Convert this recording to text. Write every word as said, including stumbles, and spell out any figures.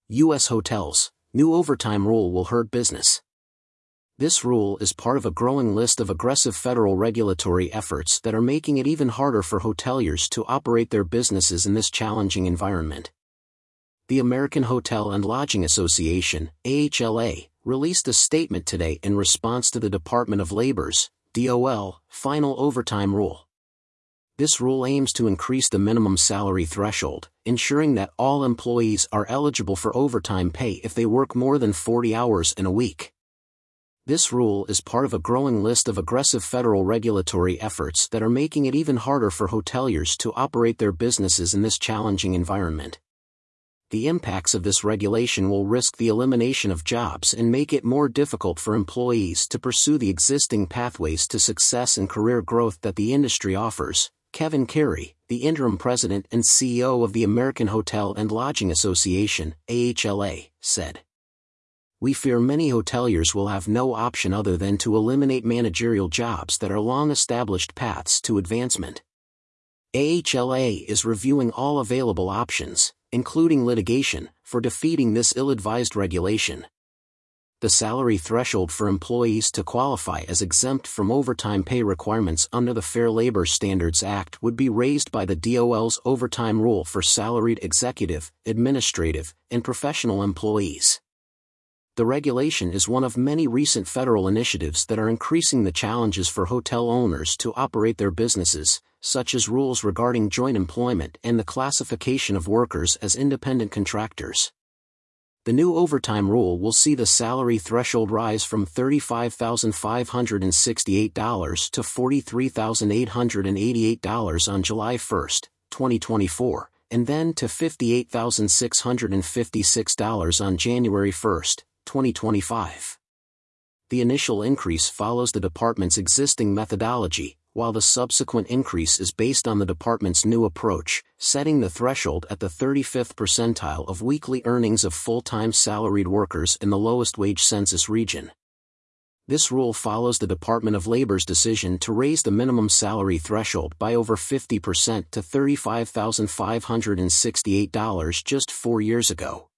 U S hotels, new overtime rule will hurt business. This rule is part of a growing list of aggressive federal regulatory efforts that are making it even harder for hoteliers to operate their businesses in this challenging environment. The American Hotel and Lodging Association, A H L A, released a statement today in response to the Department of Labor's, D O L, final overtime rule. This rule aims to increase the minimum salary threshold, ensuring that all employees are eligible for overtime pay if they work more than forty hours in a week. This rule is part of a growing list of aggressive federal regulatory efforts that are making it even harder for hoteliers to operate their businesses in this challenging environment. The impacts of this regulation will risk the elimination of jobs and make it more difficult for employees to pursue the existing pathways to success and career growth that the industry offers, Kevin Carey, the interim president and C E O of the American Hotel and Lodging Association, A H L A, said. We fear many hoteliers will have no option other than to eliminate managerial jobs that are long-established paths to advancement. A H L A is reviewing all available options, including litigation, for defeating this ill-advised regulation. The salary threshold for employees to qualify as exempt from overtime pay requirements under the Fair Labor Standards Act would be raised by the D O L's overtime rule for salaried executive, administrative, and professional employees. The regulation is one of many recent federal initiatives that are increasing the challenges for hotel owners to operate their businesses, such as rules regarding joint employment and the classification of workers as independent contractors. The new overtime rule will see the salary threshold rise from thirty-five thousand five hundred sixty-eight dollars to forty-three thousand eight hundred eighty-eight dollars on July first, twenty twenty-four, and then to fifty-eight thousand six hundred fifty-six dollars on January first, twenty twenty-five. The initial increase follows the department's existing methodology, while the subsequent increase is based on the department's new approach, setting the threshold at the thirty-fifth percentile of weekly earnings of full-time salaried workers in the lowest wage census region. This rule follows the Department of Labor's decision to raise the minimum salary threshold by over fifty percent to thirty-five thousand five hundred sixty-eight dollars just four years ago.